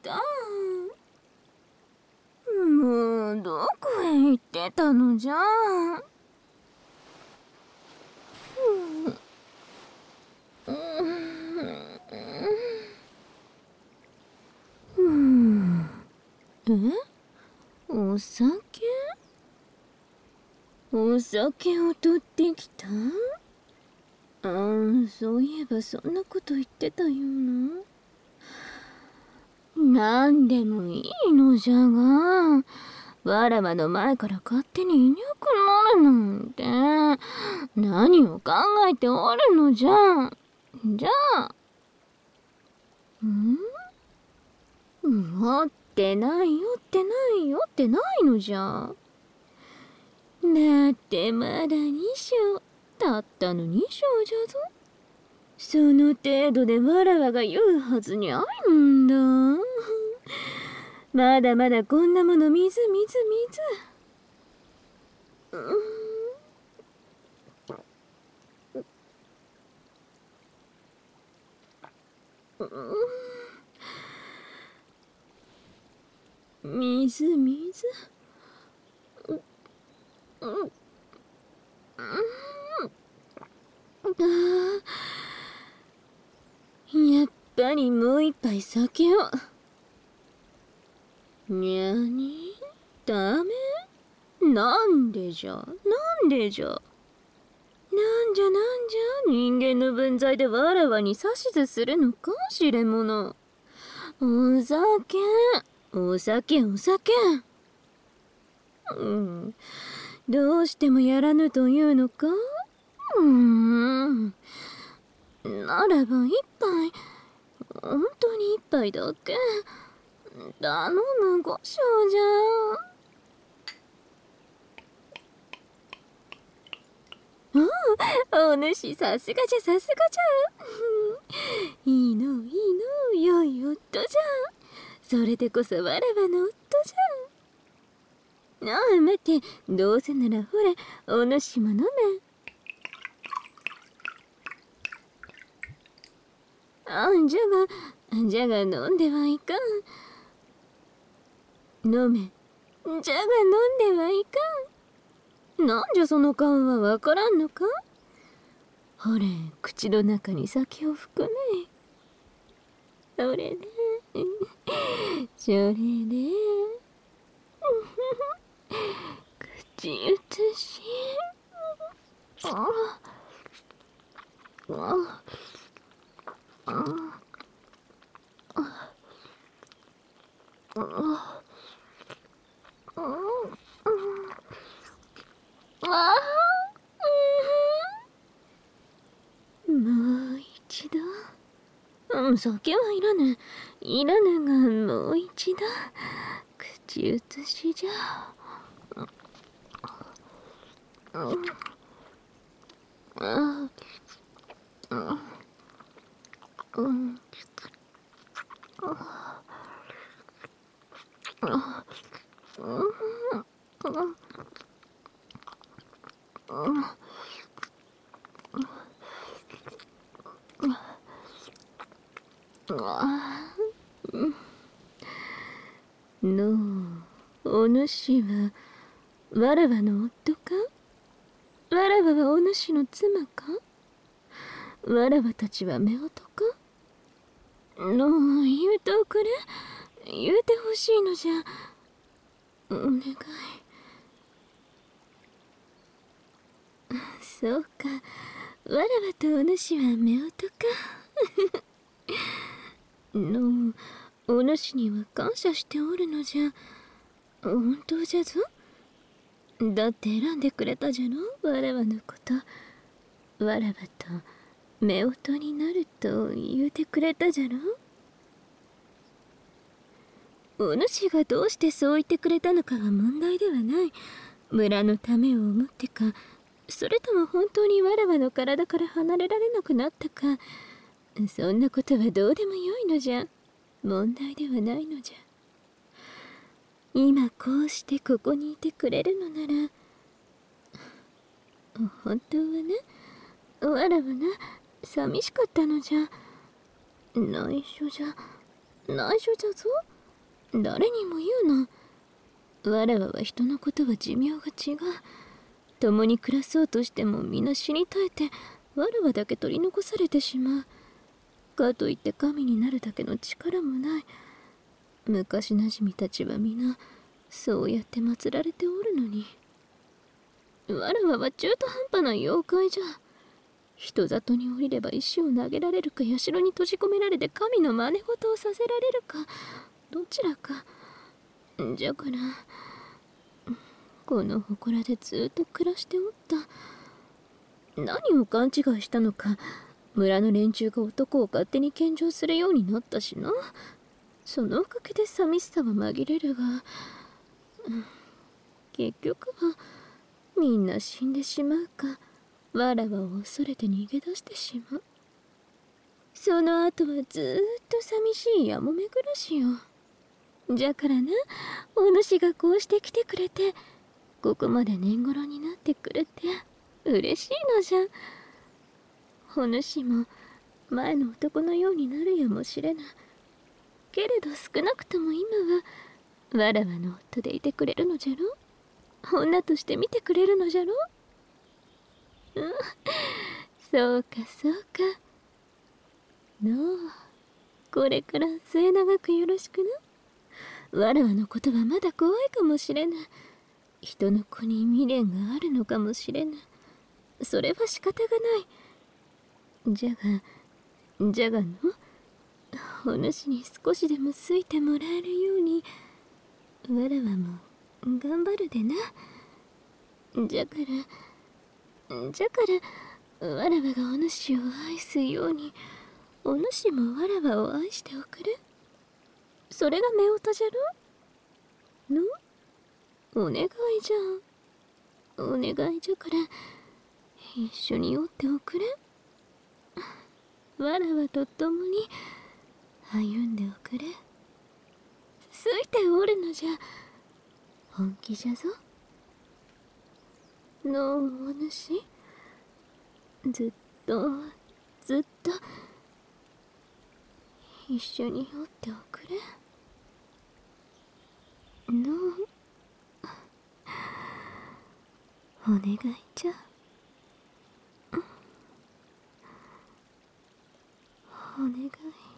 た。もうどこへ行ってたのじゃ。お酒？お酒を取ってきた？そういえばそんなこと言ってたよな。なんでもいいのじゃが、わらわの前から勝手にいなくなるなんて、何を考えておるのじゃ。じゃあ、持ってないよってないよってないのじゃ。だってまだ2章、たったの2章じゃぞ。その程度でわらわが言うはずにあるんだ。まだまだこんなもの水。水。やっぱりもう一杯酒を。にゃに？ダメ？なんでじゃ人間の分際でわらわに指図するのかしれもの。お酒。どうしてもやらぬというのか？ならば一杯、本当に一杯だけ頼むご少女。お主さすがじゃいいの良い夫じゃ。それでこそわらわの夫じゃ。待って、どうせならほれ、お主も飲め。じゃが飲んではいかん。飲め。じゃが飲んではいかん。なんじゃその顔はわからんのか？ほれ、口の中に酒を含め。それで口移し。もう一度。酒はいらぬが、もう一度口移しじゃ。お主はわらわの夫か？わらわはお主の妻か？わらわたちは夫婦か？言うておくれ。言うてほしいのじゃ。お願い。そうか、わらわとお主は夫婦か。お主には感謝しておるのじゃ。本当じゃぞ。だって選んでくれたじゃろ、わらわのこと。わらわと夫婦になると言うてくれたじゃろ。お主がどうしてそう言ってくれたのかは問題ではない。村のためを思ってか、それとも本当にわらわの体から離れられなくなったか、そんなことはどうでもよいのじゃ。問題ではないのじゃ。今こうしてここにいてくれるのなら、本当はね、わらはな、寂しかったのじゃ。内緒じゃぞ。 誰にも言うな。わらわは人のことは寿命が違う。共に暮らそうとしても皆死に絶えて、わらわだけ取り残されてしまう。かといって神になるだけの力もない。昔なじみたちは皆そうやって祀られておるのに、わらわは中途半端な妖怪じゃ。人里に降りれば石を投げられるか、社に閉じ込められて神の真似事をさせられるか、どちらか。じゃからこの祠でずっと暮らしておった。何を勘違いしたのか、村の連中が男を勝手に献上するようになったしな。そのおかげで寂しさは紛れるが、結局はみんな死んでしまうか、わらわを恐れて逃げ出してしまう。その後はずっと寂しいやもめ暮らしよ。じゃからな、お主がこうして来てくれて、ここまで年頃になってくれて嬉しいのじゃ。お主も前の男のようになるやもしれぬ。けれど少なくとも今はわらわの夫でいてくれるのじゃろ。女として見てくれるのじゃろ。そうかそうか。のう、これから末永くよろしくな。わらわのことはまだ怖いかもしれぬ。人の子に未練があるのかもしれぬ。それは仕方がない。じゃがの、お主に少しでも好いてもらえるようにわらわも頑張るでな。じゃからわらわがお主を愛すように、お主もわらわを愛しておくれ。それが夫婦じゃろの。お願いじゃお願いじゃから一緒におっておくれ。わらわと共に歩んでおくれ。ついておるのじゃ。本気じゃぞ。のお主、ずっと一緒におっておくれ。のお願いじゃ。お願い。